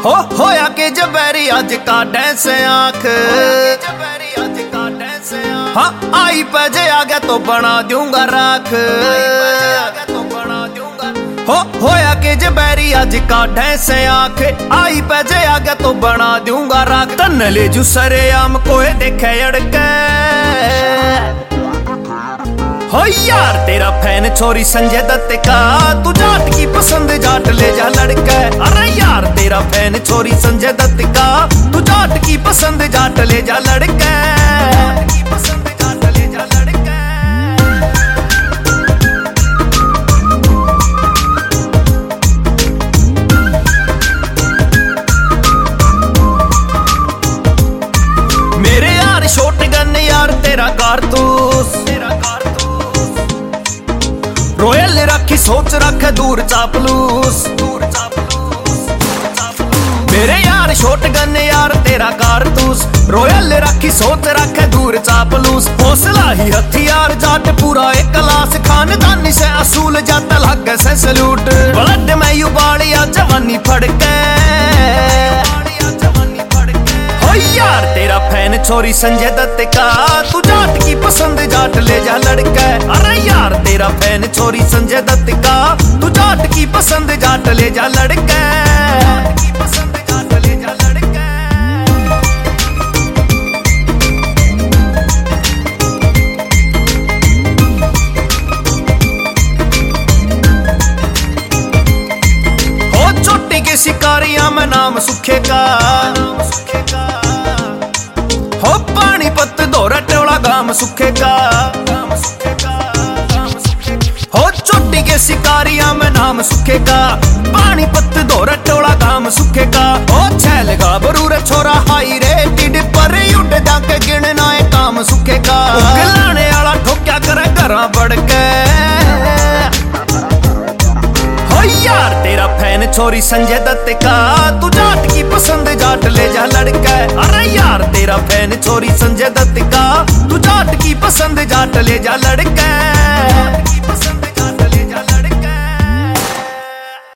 होया के जबैरी अज काटे से आंख, हाँ आई पजे आ गया तो बना दूंगा राख। होया के जबैरी अज काटे से आंख, आई पजे आ गया तो बना दूंगा राख। तन ले जू सरे आम कोई देखे अड़के, हो यार तेरा फैन छोरी संजय दत्त का, तू जाट की पसंद जाट ले जा लड़के। अरे यार तेरा फैन छोरी संजय दत्त का, तू जाट की पसंद जाट ले जा लड़के। मेरे यार शॉटगन यार तेरा कारतूस, रोयल रखी सोच रख दूर चापलूस। मेरे यार शॉटगन यार तेरा कारतूस, रोयल रखी सोच रख दूर चापलूस। हौसला ही हथियार जाट पूरा एक क्लास, खानदानी से असूल जाट लग से सलूट। ब्लड में उबालिया जवानी फड़के, यार तेरा फैन छोरी संजय दत्त का, तू जाट की पसंद जाट ले जा लड़के। अरे यार तेरा फैन छोरी संजय दत्त का, तू जाट की पसंद जाट ले जा लड़के। हो चोटी के शिकारियां में नाम सुखे का, हो पानीपत दौरा टोला गाम सुखे का। हो चोटी के शिकारियां में नाम सुखे का, पानीपत दौरा टोला गाम सुखे का। हो छैल गाबरू रे छोरा हाई रे टिड पर उड़ जाके गिनना है काम सुखे का। उगलाने वाला ठोक्या करे घरा बढ़ के, यार तेरा फैन छोरी संजय दत्त का, तू जाट की पसंद जाट ले जा लड़के। अरे यार तेरा फैन छोरी संजय दत्त का, तू जाट की पसंद जाट ले जा लड़के।